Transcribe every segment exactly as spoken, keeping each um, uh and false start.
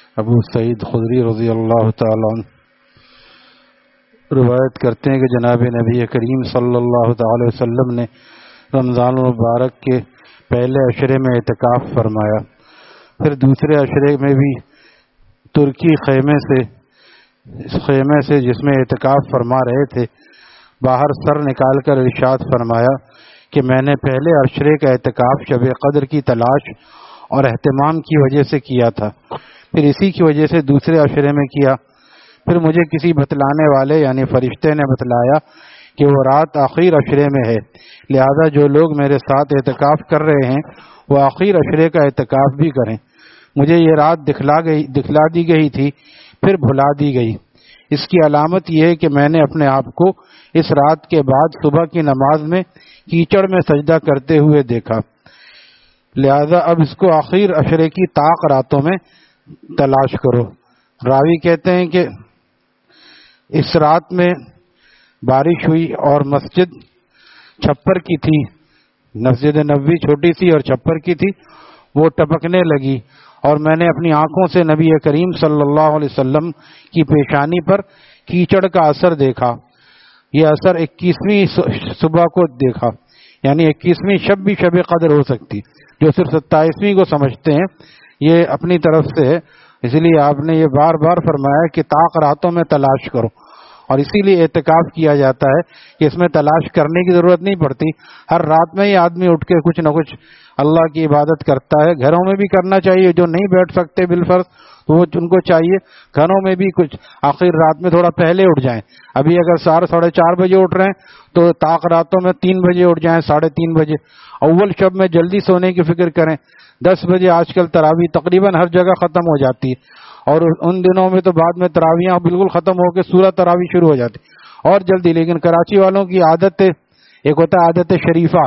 ابو سعید خدری رضی اللہ تعالیٰ عنہ روایت کرتے ہیں کہ جناب نبی کریم صلی اللہ تعالی وسلم نے رمضان المبارک کے پہلے عشرے میں اعتکاف فرمایا، پھر دوسرے عشرے میں بھی ترکی خیمے سے خیمے سے جس میں اعتکاف فرما رہے تھے باہر سر نکال کر ارشاد فرمایا کہ میں نے پہلے عشرے کا اعتکاف شب قدر کی تلاش اور اہتمام کی وجہ سے کیا تھا، پھر اسی کی وجہ سے دوسرے عشرے میں کیا۔ پھر مجھے کسی بتلانے والے یعنی فرشتے نے بتلایا کہ وہ رات آخر عشرے میں ہے، لہذا جو لوگ میرے ساتھ اعتکاف کر رہے ہیں وہ آخر عشرے کا اعتکاف بھی کریں۔ مجھے یہ رات دکھلا گئی دکھلا دی گئی تھی پھر بھلا دی گئی۔ اس کی علامت یہ ہے کہ میں نے اپنے آپ کو اس رات کے بعد صبح کی نماز میں کیچڑ میں سجدہ کرتے ہوئے دیکھا، لہذا اب اس کو آخر عشرے کی طاق راتوں میں تلاش کرو۔ راوی کہتے ہیں کہ اس رات میں بارش ہوئی اور مسجد چھپر کی تھی، مسجد نبوی چھوٹی سی اور چھپر کی تھی، وہ ٹپکنے لگی اور میں نے اپنی آنکھوں سے نبی کریم صلی اللہ علیہ وسلم کی پیشانی پر کیچڑ کا اثر دیکھا۔ یہ اثر اکیسویں صبح کو دیکھا، یعنی اکیسویں شب بھی شب قدر ہو سکتی، جو صرف ستائیسویں کو سمجھتے ہیں یہ اپنی طرف سے ہے، اس لیے آپ نے یہ بار بار فرمایا کہ طاق راتوں میں تلاش کرو، اور اسی لیے اعتکاف کیا جاتا ہے کہ اس میں تلاش کرنے کی ضرورت نہیں پڑتی، ہر رات میں ہی آدمی اٹھ کے کچھ نہ کچھ اللہ کی عبادت کرتا ہے۔ گھروں میں بھی کرنا چاہیے، جو نہیں بیٹھ سکتے بالفرض تو وہ ان کو چاہیے گھروں میں بھی کچھ آخر رات میں تھوڑا پہلے اٹھ جائیں۔ ابھی اگر ساڑھے ساڑھے چار بجے اٹھ رہے ہیں تو طاق راتوں میں تین بجے اٹھ جائیں، ساڑھے تین بجے۔ اول شب میں جلدی سونے کی فکر کریں، دس بجے آج کل تراویح تقریباً ہر جگہ ختم ہو جاتی ہے، اور ان دنوں میں تو بعد میں تراویحاں بالکل ختم ہو کے سورہ تراویح شروع ہو جاتی اور جلدی۔ لیکن کراچی والوں کی عادت ایک ہوتا ہے عادت شریفہ،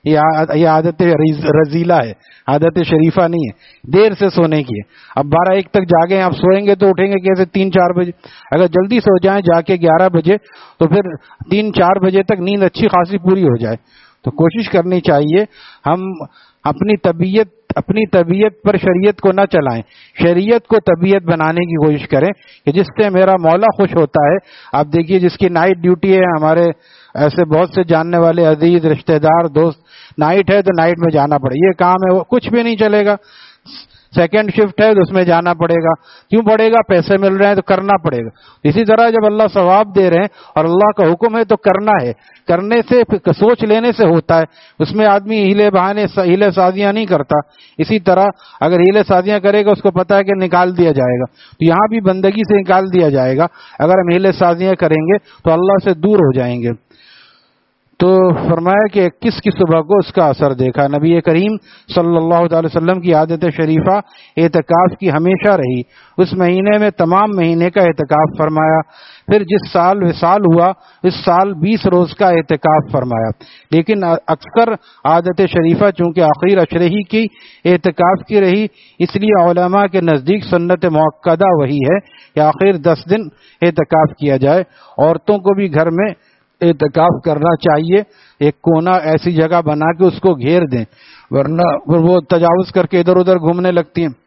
یہ عادت رزیلہ ہے، عادت شریفہ نہیں ہے، دیر سے سونے کی ہے۔ اب بارہ ایک تک جاگیں، آپ سوئیں گے تو اٹھیں گے کیسے تین چار بجے؟ اگر جلدی سو جائیں جا کے گیارہ بجے تو پھر تین چار بجے تک نیند اچھی خاصی پوری ہو جائے۔ تو کوشش کرنی چاہیے ہم اپنی طبیعت اپنی طبیعت پر شریعت کو نہ چلائیں، شریعت کو طبیعت بنانے کی کوشش کریں کہ جس سے میرا مولا خوش ہوتا ہے۔ آپ دیکھیے جس کی نائٹ ڈیوٹی ہے، ہمارے ایسے بہت سے جاننے والے عزیز رشتہ دار دوست، نائٹ ہے تو نائٹ میں جانا پڑے، یہ کام ہے وہ کچھ بھی نہیں چلے گا۔ سیکنڈ شفٹ ہے تو اس میں جانا پڑے گا، کیوں پڑے گا؟ پیسے مل رہے ہیں تو کرنا پڑے گا۔ اسی طرح جب اللہ ثواب دے رہے ہیں اور اللہ کا حکم ہے تو کرنا ہے، کرنے سے سوچ لینے سے ہوتا ہے، اس میں آدمی ہیلے بہانے ہیلے سازیاں نہیں کرتا۔ اسی طرح اگر ہیلے سازیاں کرے گا اس کو پتا ہے کہ نکال دیا جائے گا، تو یہاں بھی بندگی سے نکال دیا جائے گا۔ اگر ہم ہیلے سازیاں کریں گے تو اللہ سے دور ہو جائیں گے۔ تو فرمایا کہ اکیس کی صبح کو اس کا اثر دیکھا۔ نبی کریم صلی اللہ تعالی وسلم کی عادت شریفہ اعتکاف کی ہمیشہ رہی، اس مہینے میں تمام مہینے کا اعتکاف فرمایا۔ پھر جس سال وصال ہوا اس سال بیس روز کا اعتکاف فرمایا، لیکن اکثر عادت شریفہ چونکہ آخر عشرے ہی کی اعتکاف کی رہی، اس لیے علماء کے نزدیک سنت موقدہ وہی ہے کہ آخر دس دن اعتکاف کیا جائے۔ عورتوں کو بھی گھر میں اعتکاف کرنا چاہیے، ایک کونا ایسی جگہ بنا کے اس کو گھیر دیں، ورنہ وہ تجاوز کر کے ادھر ادھر گھومنے لگتی ہیں۔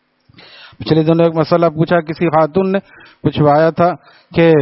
پچھلے دنوں ایک مسئلہ پوچھا کسی خاتون نے، پوچھوایا تھا کہ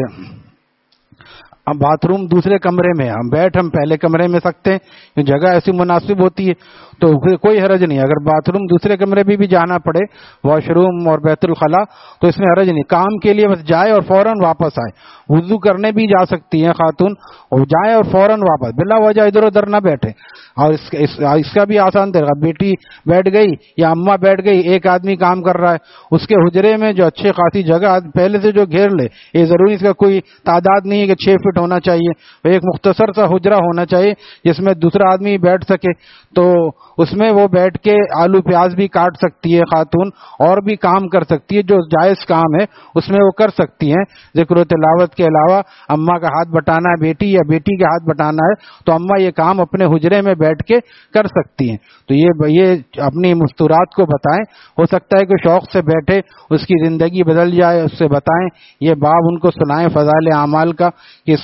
ہم باتھ روم دوسرے کمرے میں، ہم بیٹھ ہم پہلے کمرے میں سکتے ہیں، جگہ ایسی مناسب ہوتی ہے تو کوئی حرج نہیں، اگر باتھ روم دوسرے کمرے میں بھی جانا پڑے، واش روم اور بیت الخلاء، تو اس میں حرج نہیں، کام کے لیے بس جائے اور فوراً واپس آئے۔ وضو کرنے بھی جا سکتی ہیں خاتون، اور جائیں اور فوراً واپس، بلا وجہ ادھر ادھر نہ بیٹھے۔ اور اس, اس, اس کا بھی آسان طریقہ، بیٹی بیٹھ گئی یا اماں بیٹھ گئی، ایک آدمی کام کر رہا ہے، اس کے حجرے میں جو اچھے خاصی جگہ پہلے سے جو گھیر لے، یہ ضروری اس کا کوئی تعداد نہیں ہے کہ چھ فٹ ہونا چاہیے، ایک مختصر سا حجرہ ہونا چاہیے جس میں دوسرا آدمی بیٹھ سکے، تو اس میں وہ بیٹھ کے آلو پیاز بھی کاٹ سکتی ہے خاتون، اور بھی کام کر سکتی ہے، جو جائز کام ہے اس میں وہ کر سکتی ہیں۔ ذکر و تلاوت کے علاوہ اماں کا ہاتھ بٹانا ہے بیٹی یا بیٹی کا ہاتھ بٹانا ہے تو اماں یہ کام اپنے حجرے میں بیٹھ کے کر سکتی ہیں۔ تو یہ یہ اپنی مستورات کو بتائیں، ہو سکتا ہے کہ شوق سے بیٹھے اس کی زندگی بدل جائے، اس سے بتائیں، یہ باب ان کو سنائیں فضائل اعمال کا کہ اس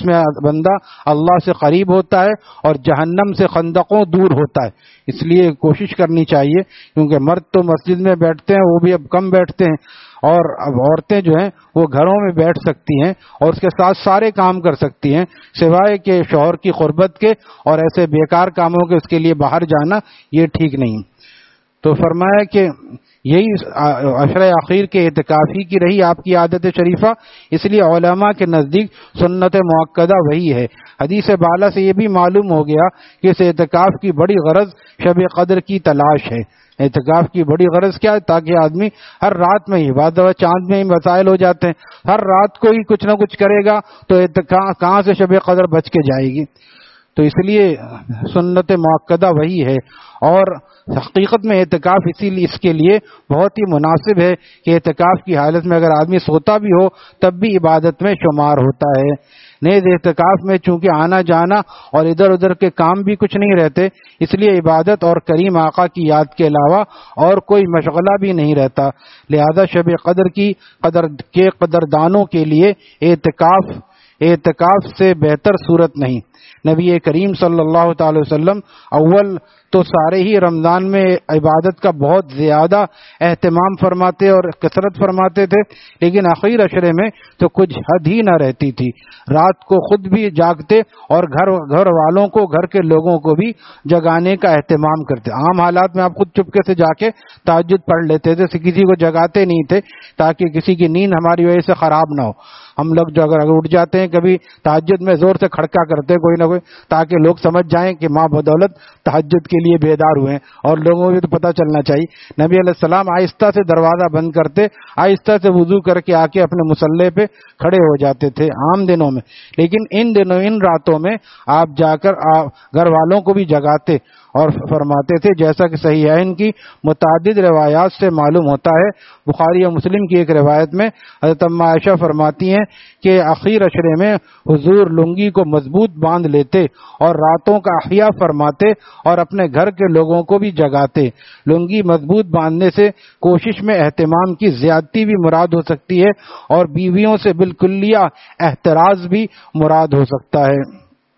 میں بندہ اللہ سے قریب ہوتا ہے اور جہنم سے خندقوں دور ہوتا ہے. اس لیے کوشش کرنی چاہیے، کیونکہ مرد تو مسجد میں بیٹھتے ہیں، وہ بھی اب کم بیٹھتے ہیں، اور اب عورتیں جو ہیں وہ گھروں میں بیٹھ سکتی ہیں اور اس کے ساتھ سارے کام کر سکتی ہیں سوائے کہ شوہر کی قربت کے، اور ایسے بیکار کاموں کے اس کے لیے باہر جانا یہ ٹھیک نہیں. تو فرمایا کہ یہی عشرہ اخیر کے اعتکافی کی رہی آپ کی عادت شریفہ، اس لیے علماء کے نزدیک سنت مؤکدہ وہی ہے. حدیث بالا سے یہ بھی معلوم ہو گیا کہ اس اعتکاف کی بڑی غرض شب قدر کی تلاش ہے. اعتکاف کی بڑی غرض کیا ہے؟ تاکہ آدمی ہر رات میں ہی، بعد چاند میں ہی مسائل ہو جاتے ہیں، ہر رات کو ہی کچھ نہ کچھ کرے گا تو اعتکاف کہاں سے شب قدر بچ کے جائے گی. تو اس لیے سنت مؤکدہ وہی ہے، اور حقیقت میں اعتکاف اسی لیے اس کے لیے بہت ہی مناسب ہے کہ اعتکاف کی حالت میں اگر آدمی سوتا بھی ہو تب بھی عبادت میں شمار ہوتا ہے. نیز اعتکاف میں چونکہ آنا جانا اور ادھر ادھر کے کام بھی کچھ نہیں رہتے، اس لیے عبادت اور کریم آقا کی یاد کے علاوہ اور کوئی مشغلہ بھی نہیں رہتا. لہذا شب قدر کی قدر کے قدردانوں کے لیے اعتکاف اعتکاف سے بہتر صورت نہیں. نبی کریم صلی اللہ تعالی وسلم اول تو سارے ہی رمضان میں عبادت کا بہت زیادہ اہتمام فرماتے اور کثرت فرماتے تھے، لیکن آخری عشرے میں تو کچھ حد ہی نہ رہتی تھی. رات کو خود بھی جاگتے اور گھر گھر والوں کو، گھر کے لوگوں کو بھی جگانے کا اہتمام کرتے. عام حالات میں آپ خود چپکے سے جا کے تہجد پڑھ لیتے تھے، کسی کو جگاتے نہیں تھے تاکہ کسی کی نیند ہماری وجہ سے خراب نہ ہو. ہم لوگ جو اگر اٹھ جاتے ہیں کبھی تہجد میں زور سے کھڑکا کرتے ہیں کوئی نہ کوئی، تاکہ لوگ سمجھ جائیں کہ ماں بدولت تہجد کے لیے بیدار ہوئے ہیں، اور لوگوں کو بھی تو پتہ چلنا چاہیے. نبی علیہ السلام آہستہ سے دروازہ بند کرتے، آہستہ سے وضو کر کے آ کے اپنے مصلے پہ کھڑے ہو جاتے تھے عام دنوں میں، لیکن ان دنوں ان راتوں میں آپ جا کر گھر والوں کو بھی جگاتے اور فرماتے تھے، جیسا کہ صحیحین کی متعدد روایات سے معلوم ہوتا ہے. بخاری اور مسلم کی ایک روایت میں حضرت ام عائشہ فرماتی ہیں کہ آخر عشرے میں حضور لنگی کو مضبوط باندھ لیتے اور راتوں کا احیاء فرماتے اور اپنے گھر کے لوگوں کو بھی جگاتے. لنگی مضبوط باندھنے سے کوشش میں اہتمام کی زیادتی بھی مراد ہو سکتی ہے اور بیویوں سے بالکلیہ احتراز بھی مراد ہو سکتا ہے.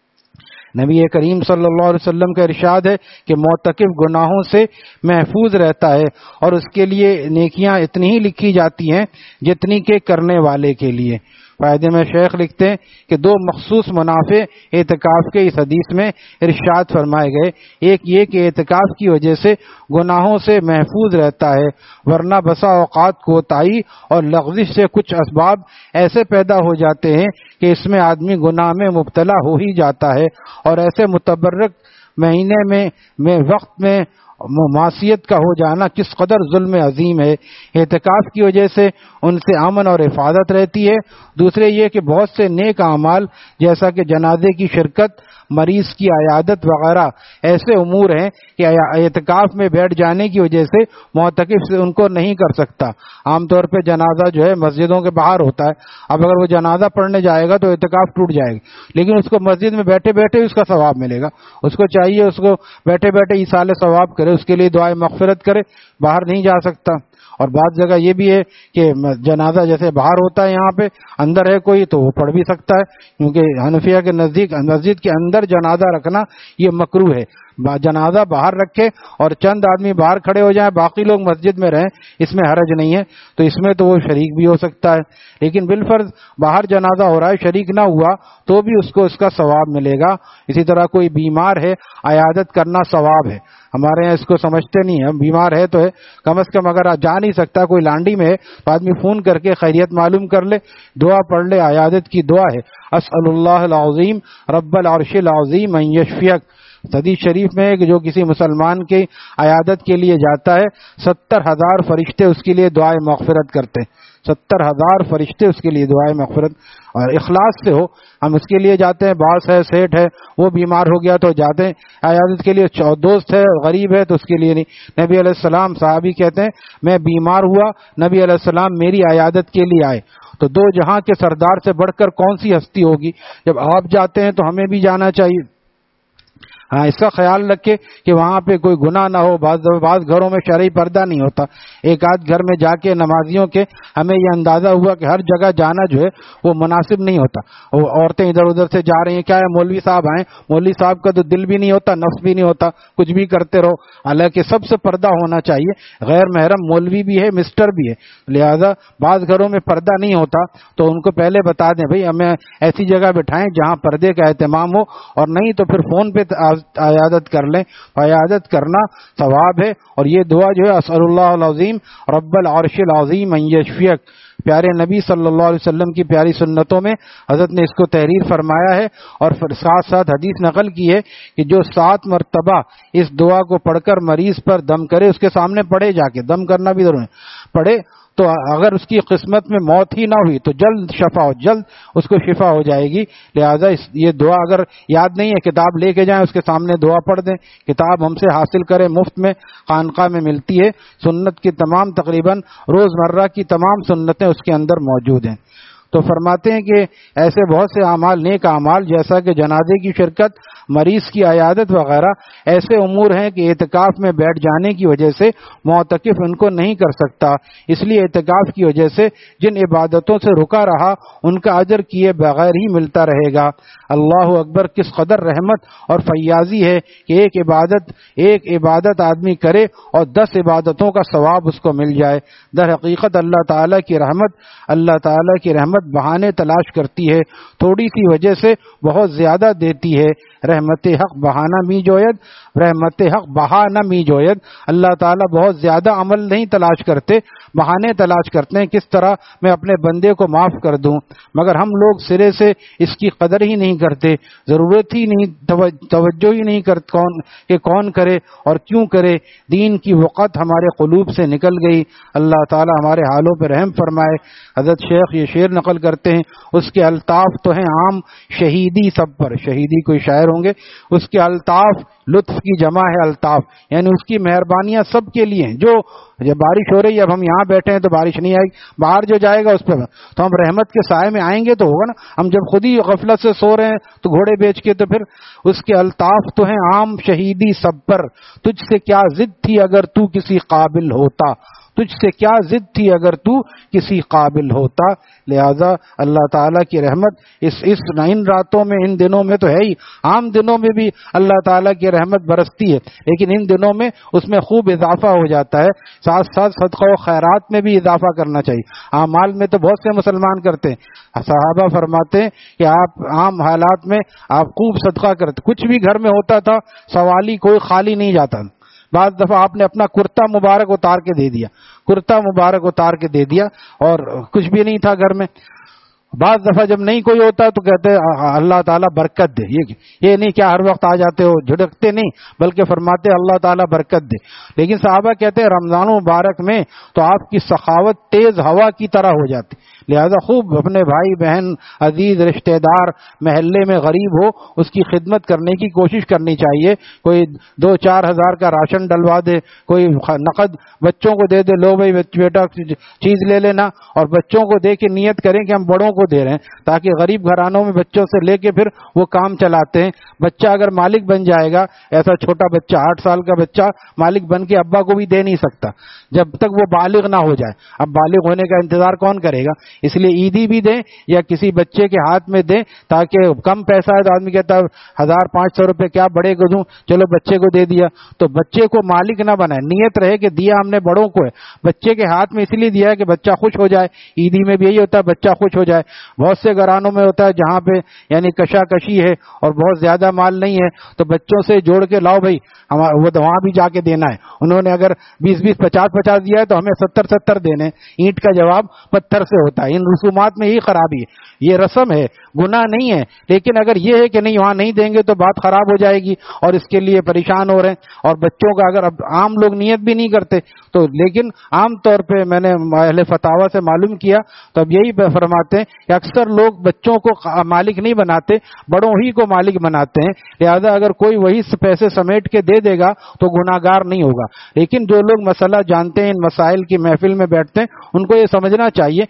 نبی کریم صلی اللہ علیہ وسلم کا ارشاد ہے کہ معتکف گناہوں سے محفوظ رہتا ہے اور اس کے لیے نیکیاں اتنی ہی لکھی جاتی ہیں جتنی کہ کرنے والے کے لیے. فائدے میں شیخ لکھتے ہیں کہ دو مخصوص منافع اعتکاف کے اس حدیث میں ارشاد فرمائے گئے. ایک یہ کہ اعتکاف کی وجہ سے گناہوں سے محفوظ رہتا ہے، ورنہ بسا اوقات کوتاہی اور لغزش سے کچھ اسباب ایسے پیدا ہو جاتے ہیں کہ اس میں آدمی گناہ میں مبتلا ہو ہی جاتا ہے، اور ایسے متبرک مہینے میں میں وقت میں معصیت کا ہو جانا کس قدر ظلم عظیم ہے. اعتکاف کی وجہ سے ان سے امن اور حفاظت رہتی ہے. دوسرے یہ کہ بہت سے نیک اعمال جیسا کہ جنازے کی شرکت، مریض کی عیادت وغیرہ ایسے امور ہیں کہ اعتکاف میں بیٹھ جانے کی وجہ سے معتکف سے ان کو نہیں کر سکتا. عام طور پہ جنازہ جو ہے مسجدوں کے باہر ہوتا ہے، اب اگر وہ جنازہ پڑھنے جائے گا تو اعتکاف ٹوٹ جائے گا، لیکن اس کو مسجد میں بیٹھے بیٹھے اس کا ثواب ملے گا. اس کو چاہیے اس کو بیٹھے بیٹھے ایصال ثواب کرے، اس کے لیے دعائے مغفرت کرے، باہر نہیں جا سکتا. اور بعض جگہ یہ بھی ہے کہ جنازہ جیسے باہر ہوتا ہے یہاں پہ اندر ہے کوئی تو وہ پڑھ بھی سکتا ہے، کیونکہ حنفیہ کے نزدیک مسجد کے اندر جنازہ رکھنا یہ مکروہ ہے. جنازہ باہر رکھے اور چند آدمی باہر کھڑے ہو جائیں، باقی لوگ مسجد میں رہیں، اس میں حرج نہیں ہے. تو اس میں تو وہ شریک بھی ہو سکتا ہے، لیکن بالفرض باہر جنازہ ہو رہا ہے شریک نہ ہوا تو بھی اس کو اس کا ثواب ملے گا. اسی طرح کوئی بیمار ہے، عیادت کرنا ثواب ہے. ہمارے یہاں اس کو سمجھتے نہیں ہیں، بیمار ہے تو ہے، کم از کم اگر جا نہیں سکتا کوئی لانڈی میں ہے تو آدمی فون کر کے خیریت معلوم کر لے، دعا پڑھ لے. عیادت کی دعا ہے اسأل اللہ العظیم رب العرش العظیم ان یشفیک. حدیث شریف میں ہے کہ جو کسی مسلمان کی عیادت کے لیے جاتا ہے ستر ہزار فرشتے اس کے لیے دعائے مغفرت کرتے ہیں. ستر ہزار فرشتے اس کے لیے دعائے مغفرت اور اخلاص سے ہو. ہم اس کے لیے جاتے ہیں، باس ہے، سیٹ ہے، وہ بیمار ہو گیا تو جاتے ہیں عیادت کے لیے، دوست ہے، غریب ہے تو اس کے لیے نہیں. نبی علیہ السلام صحابی کہتے ہیں میں بیمار ہوا، نبی علیہ السلام میری عیادت کے لیے آئے. تو دو جہاں کے سردار سے بڑھ کر کون سی ہستی ہوگی؟ جب آپ جاتے ہیں تو ہمیں بھی جانا چاہیے. ہاں اس کا خیال رکھے کہ وہاں پہ کوئی گناہ نہ ہو. بعض بعض گھروں میں شرعی پردہ نہیں ہوتا. ایک آدھ گھر میں جا کے نمازیوں کے ہمیں یہ اندازہ ہوا کہ ہر جگہ جانا جو ہے وہ مناسب نہیں ہوتا. وہ عورتیں ادھر ادھر سے جا رہی ہیں, کیا ہے مولوی صاحب آئیں, مولوی صاحب کا تو دل بھی نہیں ہوتا, نفس بھی نہیں ہوتا, کچھ بھی کرتے رہو. حالانکہ سب سے پردہ ہونا چاہیے. غیر محرم مولوی بھی ہے, مسٹر بھی ہے, لہذا بعض گھروں میں پردہ نہیں ہوتا تو ان کو پہلے بتا دیں بھائی ہمیں ایسی جگہ بٹھائیں جہاں پردے کا اہتمام ہو, اور نہیں تو پھر فون پہ عیادت کر لیں. عیادت کرنا ثواب ہے. اور یہ دعا جو ہے اسأل اللہ العظیم رب العرش العظیم ان یشفیک, پیارے نبی صلی اللہ علیہ وسلم کی پیاری سنتوں میں حضرت نے اس کو تحریر فرمایا ہے. اور ساتھ ساتھ حدیث نقل کی ہے کہ جو سات مرتبہ اس دعا کو پڑھ کر مریض پر دم کرے, اس کے سامنے پڑھے, جا کے دم کرنا بھی ضروری ہے, پڑھے تو اگر اس کی قسمت میں موت ہی نہ ہوئی تو جلد شفا ہو, جلد اس کو شفا ہو جائے گی. لہذا یہ دعا اگر یاد نہیں ہے کتاب لے کے جائیں, اس کے سامنے دعا پڑھ دیں. کتاب ہم سے حاصل کریں, مفت میں خانقاہ میں ملتی ہے. سنت کی تمام تقریباً روزمرہ کی تمام سنتیں اس کے اندر موجود ہیں. تو فرماتے ہیں کہ ایسے بہت سے اعمال, نیک اعمال جیسا کہ جنازے کی شرکت, مریض کی عیادت وغیرہ ایسے امور ہیں کہ اعتکاف میں بیٹھ جانے کی وجہ سے معتکف ان کو نہیں کر سکتا. اس لیے اعتکاف کی وجہ سے جن عبادتوں سے رکا رہا ان کا اجر کیے بغیر ہی ملتا رہے گا. اللہ اکبر, کس قدر رحمت اور فیاضی ہے کہ ایک عبادت ایک عبادت آدمی کرے اور دس عبادتوں کا ثواب اس کو مل جائے. در حقیقت اللہ تعالیٰ کی رحمت اللہ تعالیٰ کی رحمت بہانے تلاش کرتی ہے, تھوڑی سی وجہ سے بہت زیادہ دیتی ہے. رحمت حق بہانہ می جوید رحمت حق بہانہ می جوید. اللہ تعالیٰ بہت زیادہ عمل نہیں تلاش کرتے, بہانے تلاش کرتے ہیں کس طرح میں اپنے بندے کو معاف کر دوں. مگر ہم لوگ سرے سے اس کی قدر ہی نہیں کرتے, ضرورت ہی نہیں, توجہ ہی نہیں کرتے کون کہ کون کرے اور کیوں کرے. دین کی وقت ہمارے قلوب سے نکل گئی. اللہ تعالیٰ ہمارے حالوں پہ رحم فرمائے. حضرت شیخ یہ شعر نقل کرتے ہیں, اس کے الطاف تو ہیں عام, شہیدی سب پر. شہیدی کوئی شاعر ہوں گے, اس کے الطاف لطف کی جمع ہے الطاف, یعنی اس کی مہربانیاں سب کے لیے ہیں. جو جب بارش ہو رہی ہے, اب ہم یہاں بیٹھے ہیں تو بارش نہیں آئے گی, باہر جو جائے گا اس پہ تو ہم رحمت کے سائے میں آئیں گے تو ہوگا نا. ہم جب خود ہی غفلت سے سو رہے ہیں تو گھوڑے بیچ کے, تو پھر اس کے الطاف تو ہیں عام, شہیدی سب پر. تجھ سے کیا ضد تھی اگر تو کسی قابل ہوتا, تجھ سے کیا ضد تھی اگر تو کسی قابل ہوتا. لہذا اللہ تعالیٰ کی رحمت اس اس ان راتوں میں, ان دنوں میں تو ہے ہی, عام دنوں میں بھی اللہ تعالیٰ کی رحمت برستی ہے, لیکن ان دنوں میں اس میں خوب اضافہ ہو جاتا ہے. ساتھ ساتھ صدقہ و خیرات میں بھی اضافہ کرنا چاہیے. اعمال میں تو بہت سے مسلمان کرتے ہیں. صحابہ فرماتے ہیں کہ آپ عام حالات میں آپ خوب صدقہ کرتے, کچھ بھی گھر میں ہوتا تھا سوالی کوئی خالی نہیں جاتا. بعض دفعہ آپ نے اپنا کرتا مبارک اتار کے دے دیا, کرتا مبارک اتار کے دے دیا اور کچھ بھی نہیں تھا گھر میں. بعض دفعہ جب نہیں کوئی ہوتا تو کہتے اللہ تعالیٰ برکت دے. یہ یہ نہیں کیا ہر وقت آ جاتے ہو, جھڑکتے نہیں, بلکہ فرماتے اللہ تعالیٰ برکت دے. لیکن صحابہ کہتے ہیں رمضان مبارک میں تو آپ کی سخاوت تیز ہوا کی طرح ہو جاتی. لہذا خوب اپنے بھائی بہن عزیز رشتہ دار محلے میں غریب ہو اس کی خدمت کرنے کی کوشش کرنی چاہیے. کوئی دو چار ہزار کا راشن ڈلوا دے, کوئی نقد بچوں کو دے دے, لو بھائی بیٹا چیز لے لینا, اور بچوں کو دے کے نیت کریں کہ ہم بڑوں کو دے رہے ہیں, تاکہ غریب گھرانوں میں بچوں سے لے کے پھر وہ کام چلاتے ہیں. بچہ اگر مالک بن جائے گا, ایسا چھوٹا بچہ آٹھ سال کا بچہ مالک بن کے ابا کو بھی دے نہیں سکتا جب تک وہ بالغ نہ ہو جائے. اب بالغ ہونے کا انتظار کون کرے گا؟ اس لیے عیدی بھی دیں یا کسی بچے کے ہاتھ میں دیں, تاکہ کم پیسہ ہے تو آدمی کہتا ہے ہزار پانچ سو روپے کیا بڑے کو دوں, چلو بچے کو دے دیا. تو بچے کو مالک نہ بنائے, نیت رہے کہ دیا ہم نے بڑوں کو ہے, بچے کے ہاتھ میں اس لیے دیا ہے کہ بچہ خوش ہو جائے. عیدی میں بھی یہی ہوتا ہے, بچہ خوش ہو جائے. بہت سے گھرانوں میں ہوتا ہے جہاں پہ یعنی کشا کشی ہے اور بہت زیادہ مال نہیں ہے, تو بچوں سے جوڑ کے لاؤ بھائی وہ وہاں بھی جا کے دینا ہے. انہوں نے اگر بیس بیس پچاس پچاس دیا ہے تو ہمیں ستر ستر دینے. اینٹ کا جواب پتھر سے ہوتا ہے. ان رسومات میں یہی خرابی ہے. یہ رسم ہے, گناہ نہیں ہے, لیکن اگر یہ ہے کہ نہیں وہاں نہیں دیں گے تو بات خراب ہو جائے گی اور اس کے لیے پریشان ہو رہے ہیں. اور بچوں کا اگر اب عام لوگ نیت بھی نہیں کرتے تو, لیکن عام طور پہ میں نے اہل فتاوی سے معلوم کیا تو اب یہی فرماتے ہیں کہ اکثر لوگ بچوں کو مالک نہیں بناتے, بڑوں ہی کو مالک بناتے ہیں. لہذا اگر کوئی وہی پیسے سمیٹ کے دے دے گا تو گناہگار نہیں ہوگا. لیکن جو لوگ مسئلہ جانتے ہیں, ان مسائل کی محفل میں بیٹھتے ہیں, ان کو یہ سمجھنا چاہیے کہ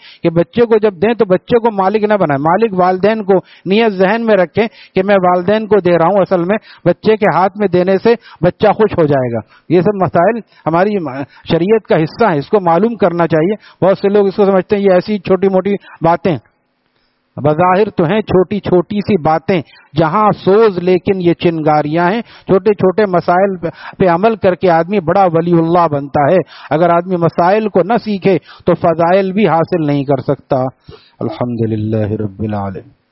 بچے کو جب دیں تو بچے کو مالک نہ بنائیں. مالک والدین کو نیت ذہن میں رکھیں کہ میں والدین کو دے رہا ہوں، اصل میں بچے کے ہاتھ میں دینے سے بچہ خوش ہو جائے گا. یہ سب مسائل ہماری شریعت کا حصہ ہیں، اس کو معلوم کرنا چاہیے. بہت سے لوگ اس کو سمجھتے ہیں یہ ایسی چھوٹی موٹی باتیں، بظاہر تو ہیں چھوٹی چھوٹی سی باتیں، جہاں سوز لیکن یہ چنگاریاں ہیں. چھوٹے چھوٹے مسائل پہ عمل کر کے آدمی بڑا ولی اللہ بنتا ہے. اگر آدمی مسائل کو نہ سیکھے تو فضائل بھی حاصل نہیں کر سکتا. الحمدللہ رب العالمین.